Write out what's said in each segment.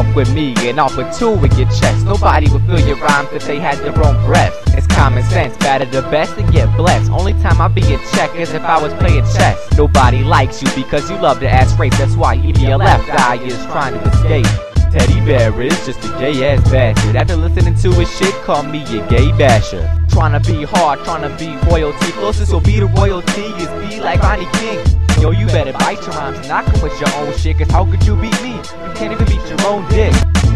fuck with me and I'll put two in your chest. Nobody would feel your rhymes if they had their own breath. It's common sense, batter the best and get blessed. Only time I'll be in check is if I was playing chess. Nobody likes you because you love to ass rape. That's why EDLF guy is trying to escape. Teddy Bear is just a gay ass bastard. After listening to his shit, call me a gay basher. Tryna be hard, tryna be royalty. Closest will be to royalty is be like Ronnie King. Yo, you better bite your rhymes and not come with your own shit, cause how could you beat me? You can't even beat your own dick.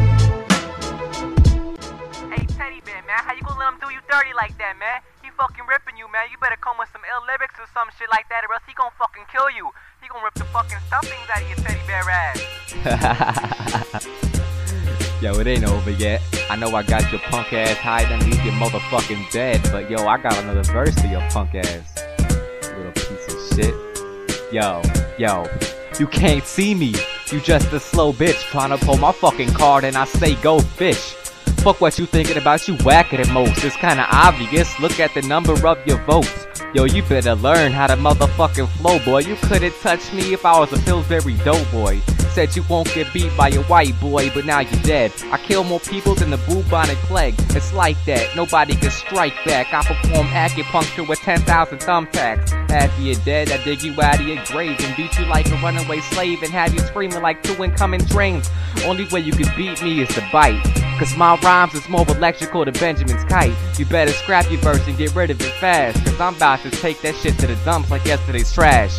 Hey Teddy Bear, man, how you gonna let him do you dirty like that, man? He fucking ripping you, man. You better come with some ill lyrics or some shit like that, or else he gonna fucking kill you. He gonna rip the fucking stuffings out of your teddy bear ass. Yo, it ain't over yet. I know I got your punk ass hiding underneath your motherfucking bed, but yo, I got another verse to your punk ass. Little piece of shit. Yo, you can't see me. You just a slow bitch trying to pull my fucking card and I say go fish. Fuck what you thinking about, you whacker than most. It's kinda obvious, look at the number of your votes. Yo, you better learn how to motherfucking flow, boy. You couldn't touch me if I was a Pillsbury Doughboy. Said you won't get beat by a white boy, but now you're dead. I kill more people than the bubonic plague. It's like that, nobody can strike back. I perform acupuncture with 10,000 thumbtacks. After you're dead, I dig you out of your grave and beat you like a runaway slave and have you screaming like two incoming trains. Only way you can beat me is to bite, cause my rhymes is more electrical than Benjamin's kite. You better scrap your verse and get rid of it fast, cause I'm about to take that shit to the dumps like yesterday's trash.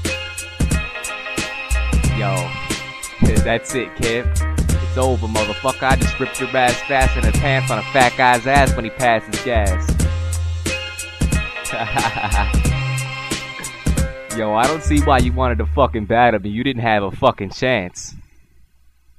Yo, that's it, kid. It's over, motherfucker. I just ripped your ass fast in the pants on a fat guy's ass when he passes gas. Yo, I don't see why you wanted to fucking battle me. You didn't have a fucking chance.